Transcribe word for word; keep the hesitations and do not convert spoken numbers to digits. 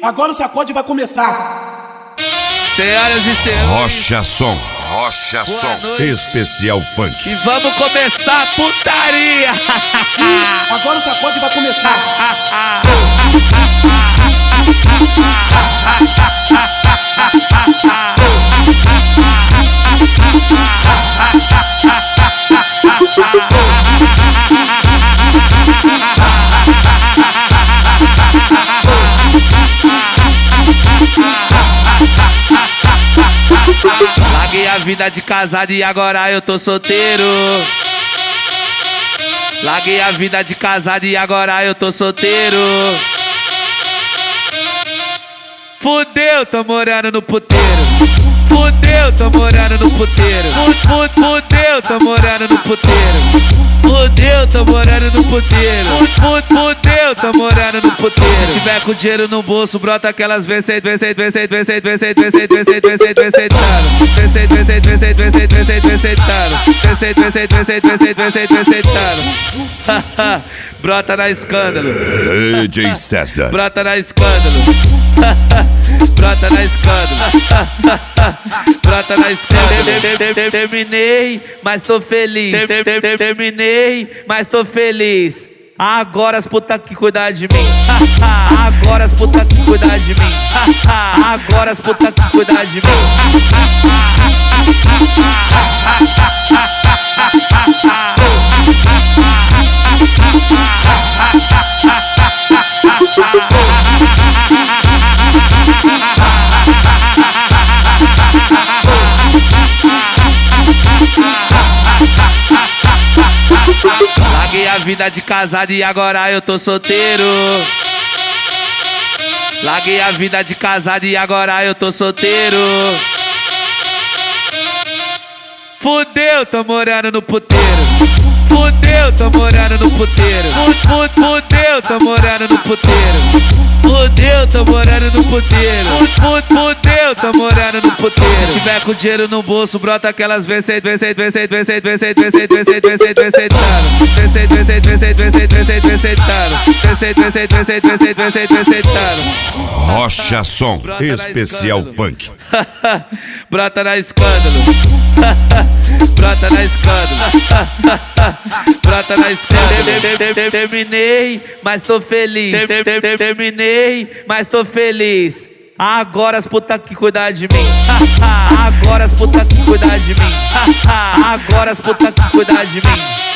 Agora o sacode vai começar. Senhoras e senhores, Rocha Som, Rocha boa Som, noite. especial funk. E vamos começar a putaria. Agora o sacode vai começar. Larguei a vida de casado e agora eu tô solteiro. Larguei a vida de casado e agora eu tô solteiro. Fudeu, tô morando no puteiro. Fudeu, tô morando no puteiro. Fudeu, tô morando no puteiro. Fudeu, tô morando no puteiro. Fudeu, tô morando no puteiro. Se tiver com dinheiro no bolso, brota aquelas vezes, vezes, vezes, vezes, vezes, vezes, vezes, vezes, vezes, vezes, vezes, vezes, vezes, vezes, vezes, vezes, vezes, vezes, vezes, brota na escândalo. D J César. Brota na escândalo. Brota na escândalo. Brota na escândalo. Terminei, mas tô feliz. Terminei, mas tô feliz. Agora as putas que cuidar de mim. Agora as putas que cuidar de mim. Agora as putas que cuidar de mim. Larguei a vida de casado e agora eu tô solteiro. Larguei a vida de casado e agora eu tô solteiro. Fudeu, tô morando no puteiro. Fudeu, tô morando no puteiro. Fudeu, tô morando no puteiro. Fudeu, tô morando no puteiro. Fudeu, tô morando no puteiro. Se tiver com dinheiro no bolso, brota aquelas vezes, vezes, vezes, vezes, vezes, vezes, vezes, vezes, vezes, vezes, vezes, vezes, vezes, Rocha Som, especial funk. brota na escândalo. Brota na escândalo. Brota na escândalo. Terminei, mas tô feliz. Terminei, mas tô feliz. Agora as putas que cuidar de mim. Agora as putas que cuidar de mim. Agora as putas que cuidar de mim.